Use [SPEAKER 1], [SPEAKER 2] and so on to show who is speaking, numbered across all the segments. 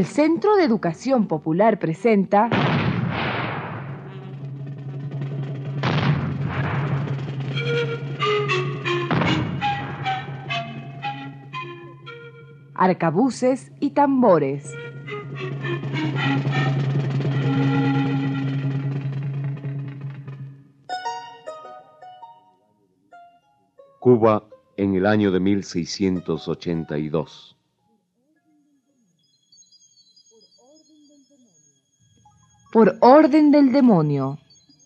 [SPEAKER 1] El Centro de Educación Popular presenta Arcabuces y tambores.
[SPEAKER 2] Cuba en el año de 1682.
[SPEAKER 1] Por orden del demonio.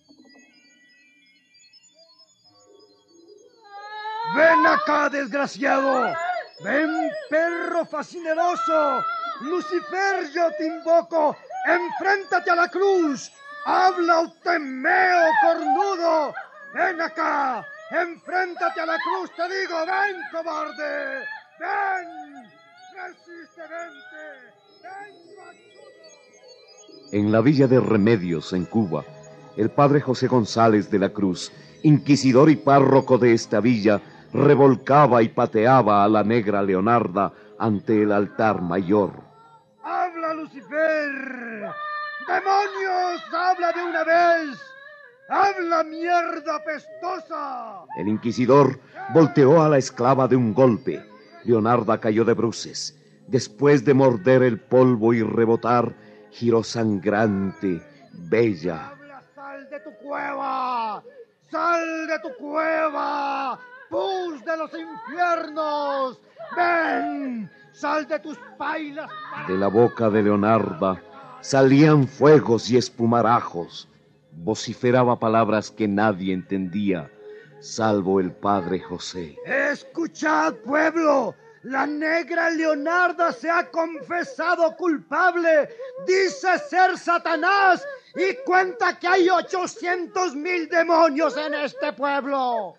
[SPEAKER 3] ¡Ven acá, desgraciado! ¡Ven, perro fascineroso! ¡Lucifer, yo te invoco! ¡Enfréntate a la cruz! ¡Habla, Eutemeo cornudo! ¡Ven acá! ¡Enfréntate a la cruz, te digo! ¡Ven, cobarde! ¡Ven! ¡Resiste, vente! ¡Ven, bandido!
[SPEAKER 2] En la villa de Remedios, en Cuba, el padre José González de la Cruz, inquisidor y párroco de esta villa, revolcaba y pateaba a la negra Leonarda ante el altar mayor.
[SPEAKER 3] ¡Habla, Lucifer! ¡Demonios! ¡Habla de una vez! ¡Habla, mierda pestosa!
[SPEAKER 2] El inquisidor volteó a la esclava de un golpe. Leonarda cayó de bruces. Después de morder el polvo y rebotar, giró sangrante, bella.
[SPEAKER 3] ¡Habla, sal de tu cueva! ¡Sal de tu cueva! ¡Pus de los infiernos! ¡Ven! ¡Sal de tus pailas!
[SPEAKER 2] De la boca de Leonarda salían fuegos y espumarajos. Vociferaba palabras que nadie entendía, salvo el padre José.
[SPEAKER 3] ¡Escuchad, pueblo! La negra Leonarda se ha confesado culpable. Dice ser Satanás y cuenta que hay 800,000 demonios en este pueblo.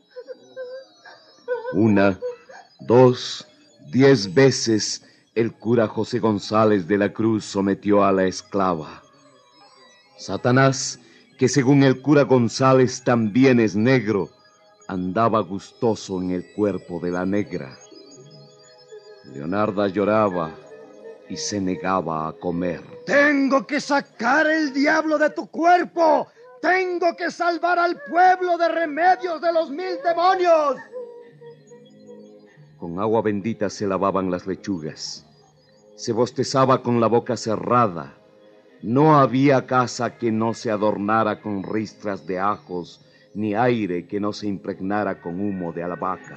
[SPEAKER 2] 1, 2, 10 veces el cura José González de la Cruz sometió a la esclava. Satanás, que según el cura González también es negro, andaba gustoso en el cuerpo de la negra. Leonarda lloraba y se negaba a comer.
[SPEAKER 3] Tengo que sacar el diablo de tu cuerpo. Tengo que salvar al pueblo de Remedios de los 1000 demonios.
[SPEAKER 2] Con agua bendita se lavaban las lechugas. Se bostezaba con la boca cerrada. No había casa que no se adornara con ristras de ajos, ni aire que no se impregnara con humo de albahaca.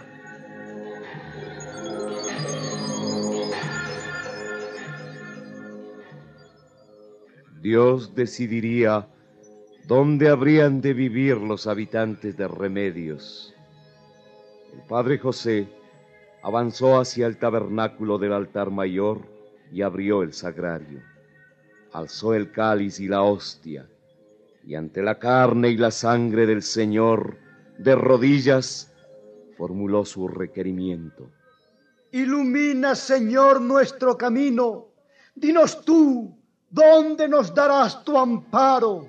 [SPEAKER 2] Dios decidiría dónde habrían de vivir los habitantes de Remedios. El padre José avanzó hacia el tabernáculo del altar mayor y abrió el sagrario. Alzó el cáliz y la hostia, y ante la carne y la sangre del Señor, de rodillas, formuló su requerimiento.
[SPEAKER 3] Ilumina, Señor, nuestro camino. Dinos tú, ¿dónde nos darás tu amparo?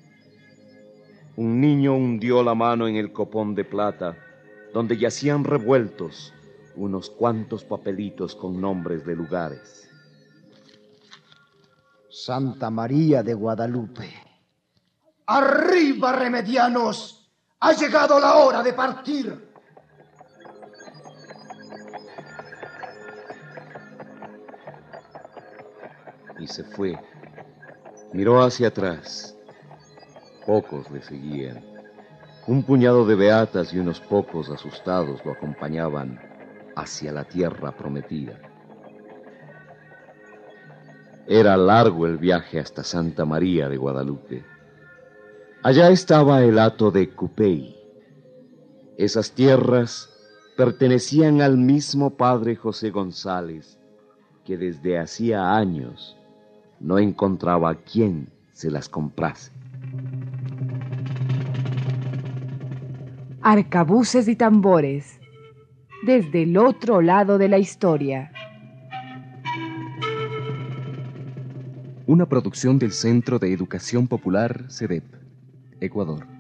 [SPEAKER 2] Un niño hundió la mano en el copón de plata, donde yacían revueltos unos cuantos papelitos con nombres de lugares.
[SPEAKER 3] Santa María de Guadalupe. ¡Arriba, remedianos! ¡Ha llegado la hora de partir!
[SPEAKER 2] Y se fue. Miró hacia atrás. Pocos le seguían. Un puñado de beatas y unos pocos asustados lo acompañaban hacia la tierra prometida. Era largo el viaje hasta Santa María de Guadalupe. Allá estaba el hato de Cupey. Esas tierras pertenecían al mismo padre José González, que desde hacía años no encontraba quien se las comprase.
[SPEAKER 1] Arcabuces y tambores. Desde el otro lado de la historia.
[SPEAKER 4] Una producción del Centro de Educación Popular, CEDEP, Ecuador.